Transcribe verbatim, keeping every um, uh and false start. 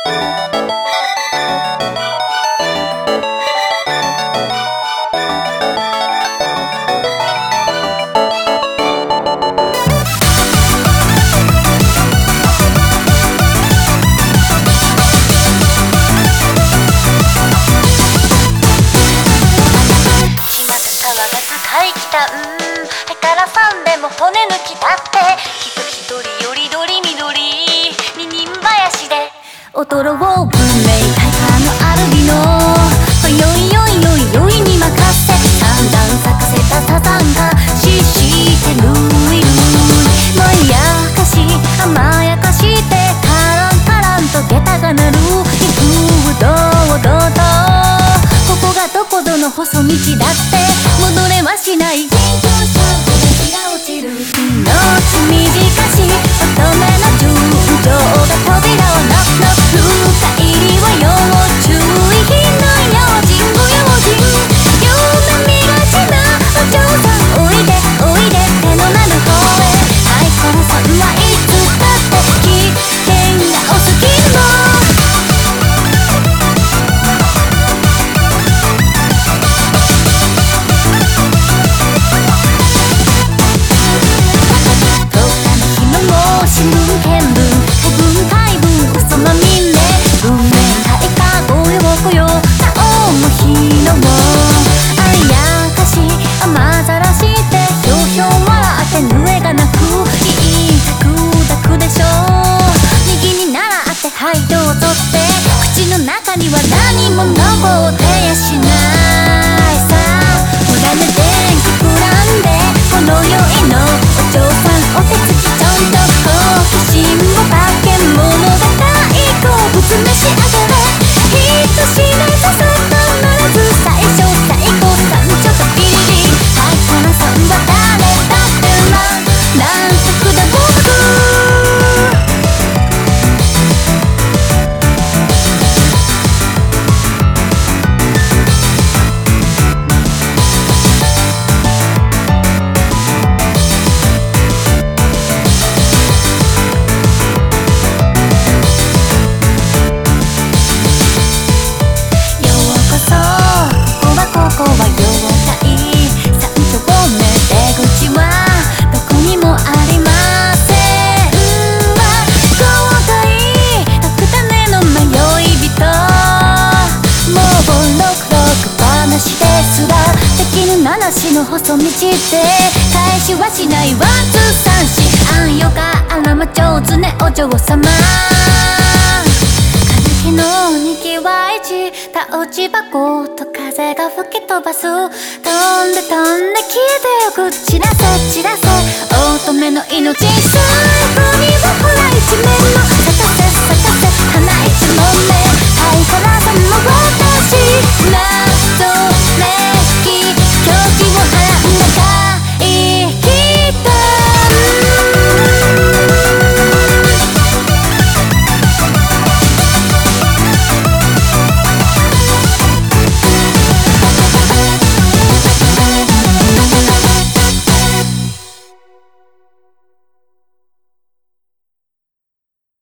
はい来た、うーんへからさんでも骨抜きだってきっと一人よりどりみどり二人林で踊ろう文明開花のアルビノよいよいよいよいに任せ三段咲かせたサザンがししてるいるまやかし甘やかしてカランカランと下駄が鳴る幾度どうとここがどこぞの細道だって戻れはしない人工シャンプーが落ちる命短し乙女の純情が扉をノックノック深入りは要注意品の用心ご用心夢見がちなお嬢さんおいでおいで手のなる方へはいこのさんはいつだって危険がお好きも新聞見聞海文海文嘘まみれ文面開花ごよごよなおも日のもあやかし雨ざらしてひょうひょう笑ってぬえがなくいいタクダクでしょ右に習ってはいどうぞって口の中には何も残ってやしないさ無駄な電気くらんでこの世へのお嬢さんお手つきちょんと好奇心も化け物が大好物召し上がれヒットしないささっとならず最初最後さんちょっとビリリはいこのさんは誰だってな何色だ僕ここは妖怪三丁目出口はどこにもありませんわ交代特種の迷い人もうボロクロク話ですらできぬ話の細道で返しはしないワンツーサンシあんよかあらま上手ねお嬢様昨日にぎわいちた落ち箱と風が吹き飛ばす飛んで飛んで消えてよく散らせ散らせ乙女の命さ